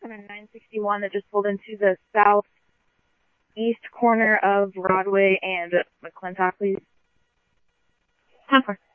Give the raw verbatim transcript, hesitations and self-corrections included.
on a nine sixty-one that just pulled into the southeast corner of Broadway and McClintock, please? ten four.